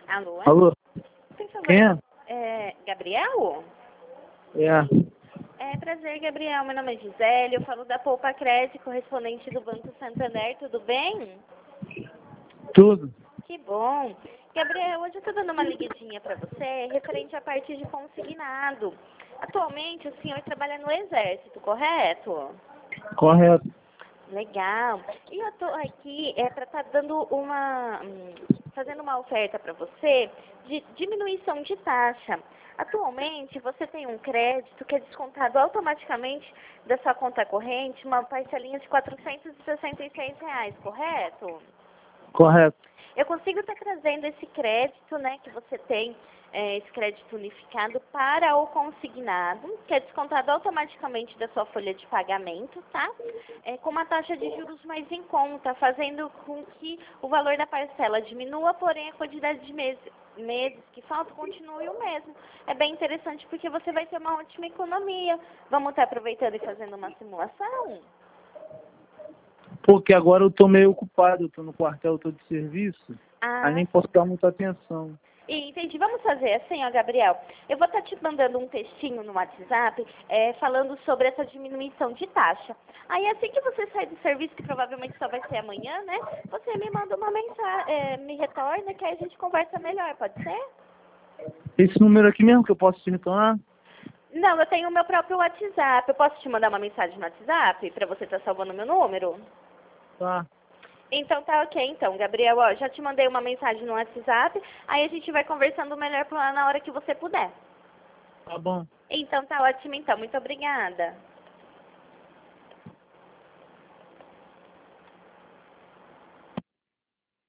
Alô? Alô? Por favor. Quem é? Gabriel? É. Prazer, Gabriel. Meu nome é Gisele. Eu falo da Poupa Crédito, correspondente do Banco Santander. Tudo bem? Tudo. Que bom. Gabriel, hoje eu estou dando uma ligadinha para você referente à parte de consignado. Atualmente, o senhor trabalha no Exército, correto? Correto. Legal. E eu estou aqui para estar dando fazendo uma oferta para você de diminuição de taxa. Atualmente, você tem um crédito que é descontado automaticamente da sua conta corrente, uma parcelinha de R$ 466, correto? Correto. Eu consigo estar trazendo esse crédito, né, que você tem, esse crédito unificado para o consignado, que é descontado automaticamente da sua folha de pagamento, tá? Com uma taxa de juros mais em conta, fazendo com que o valor da parcela diminua, porém a quantidade de meses que faltam continue o mesmo. É bem interessante porque você vai ter uma ótima economia. Vamos estar aproveitando e fazendo uma simulação? Porque agora eu tô meio ocupado, eu tô no quartel, eu tô de serviço, aí Ah, nem posso dar muita atenção. entendi. Vamos fazer assim, ó, Gabriel. Eu vou estar te mandando um textinho no WhatsApp falando sobre essa diminuição de taxa. Aí assim que você sair do serviço, que provavelmente só vai ser amanhã, né? Você me manda uma mensagem, me retorna, que aí a gente conversa melhor, pode ser? Esse número aqui mesmo que eu posso te retornar? Não, eu tenho o meu próprio WhatsApp. Eu posso te mandar uma mensagem no WhatsApp para você estar salvando o meu número? Tá. Então tá ok, então, Gabriel, ó, já te mandei uma mensagem no WhatsApp, aí a gente vai conversando melhor na hora que você puder. Tá bom. Então tá ótimo, então, muito obrigada.